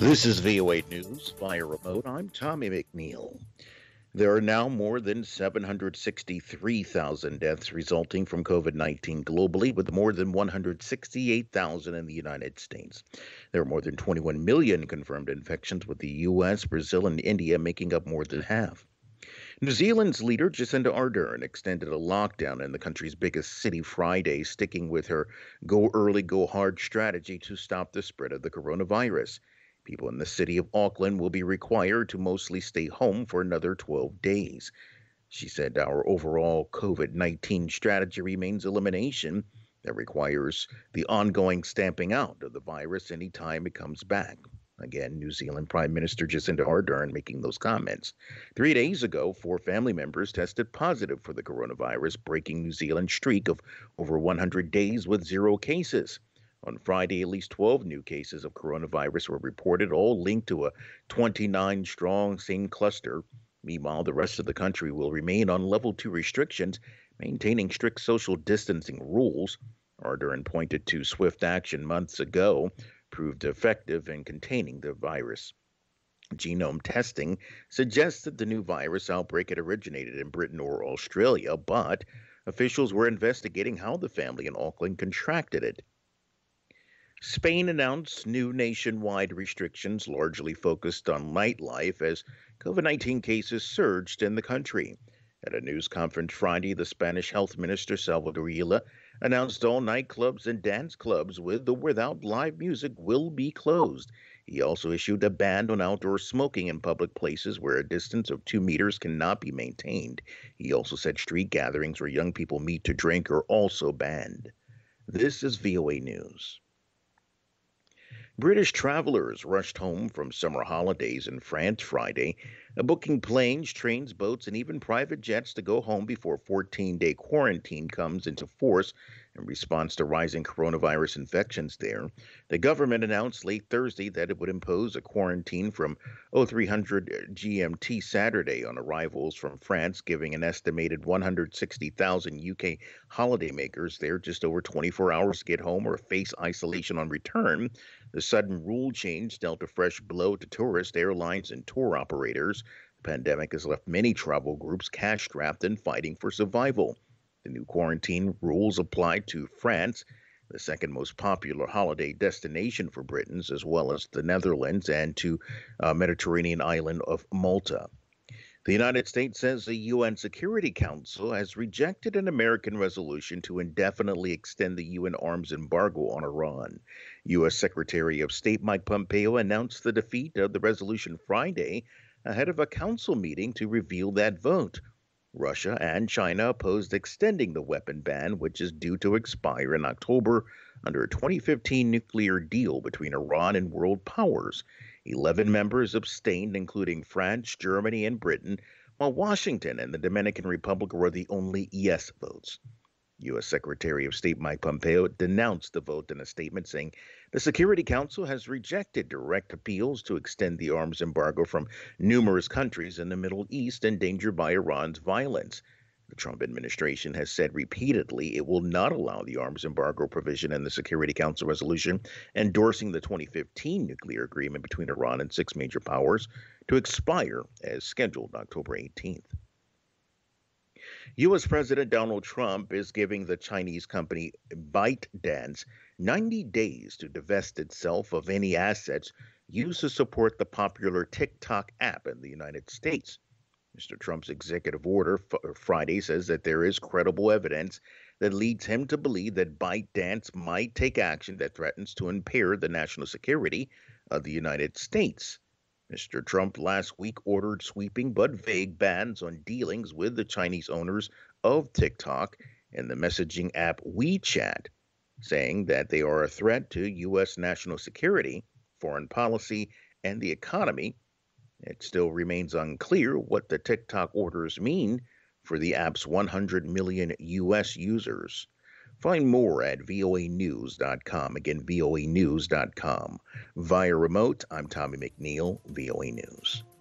This is VOA News via remote. I'm Tommy McNeil. There are now more than 763,000 deaths resulting from COVID 19 globally, with more than 168,000 in the United States. There are more than 21 million confirmed infections, with the U.S., Brazil, and India making up more than half. New Zealand's leader, Jacinda Ardern, extended a lockdown in the country's biggest city Friday, sticking with her go early, go hard strategy to stop the spread of the coronavirus. People in the city of Auckland will be required to mostly stay home for another 12 days. She said our overall COVID 19 strategy remains elimination that requires the ongoing stamping out of the virus anytime it comes back. Again, New Zealand Prime Minister Jacinda Ardern making those comments. 3 days ago, 4 family members tested positive for the coronavirus, breaking New Zealand's streak of over 100 days with 0 cases. On Friday, at least 12 new cases of coronavirus were reported, all linked to a 29-strong same cluster. Meanwhile, the rest of the country will remain on level 2 restrictions, maintaining strict social distancing rules. Ardern pointed to swift action months ago proved effective in containing the virus. Genome testing suggests that the new virus outbreak had originated in Britain or Australia, but officials were investigating how the family in Auckland contracted it. Spain announced new nationwide restrictions largely focused on nightlife as COVID 19 cases surged in the country. At a news conference Friday, the Spanish health minister Salvador Illa announced all nightclubs and dance clubs with or without live music will be closed. He also issued a ban on outdoor smoking in public places where a distance of 2 meters cannot be maintained. He also said street gatherings where young people meet to drink are also banned. This is VOA News. British travelers rushed home from summer holidays in France Friday, booking planes, trains, boats, and even private jets to go home before 14-day quarantine comes into force in response to rising coronavirus infections there. The government announced late Thursday that it would impose a quarantine from 0300 GMT Saturday on arrivals from France, giving an estimated 160,000 UK holidaymakers there just over 24 hours to get home or face isolation on return. The sudden rule change dealt a fresh blow to tourists, airlines, and tour operators. The pandemic has left many travel groups cash-strapped and fighting for survival. The new quarantine rules apply to France, the second most popular holiday destination for Britons, as well as the Netherlands and to Mediterranean island of Malta. The United States says the UN Security Council has rejected an American resolution to indefinitely extend the UN arms embargo on Iran. U.S. Secretary of State Mike Pompeo announced the defeat of the resolution Friday ahead of a council meeting to reveal that vote. Russia and China opposed extending the weapon ban, which is due to expire in October under a 2015 nuclear deal between Iran and world powers. 11 members abstained, including France, Germany, and Britain, while Washington and the Dominican Republic were the only yes votes. U.S. Secretary of State Mike Pompeo denounced the vote in a statement, saying the Security Council has rejected direct appeals to extend the arms embargo from numerous countries in the Middle East endangered by Iran's violence. The Trump administration has said repeatedly it will not allow the arms embargo provision in the Security Council resolution endorsing the 2015 nuclear agreement between Iran and 6 major powers to expire as scheduled October 18th. U.S. President Donald Trump is giving the Chinese company ByteDance 90 days to divest itself of any assets used to support the popular TikTok app in the United States. Mr. Trump's executive order Friday says that there is credible evidence that leads him to believe that ByteDance might take action that threatens to impair the national security of the United States. Mr. Trump last week ordered sweeping but vague bans on dealings with the Chinese owners of TikTok and the messaging app WeChat, saying that they are a threat to U.S. national security, foreign policy, and the economy. It still remains unclear what the TikTok orders mean for the app's 100 million U.S. users. Find more at voanews.com. Again, voanews.com. Via remote, I'm Tommy McNeil, VOA News.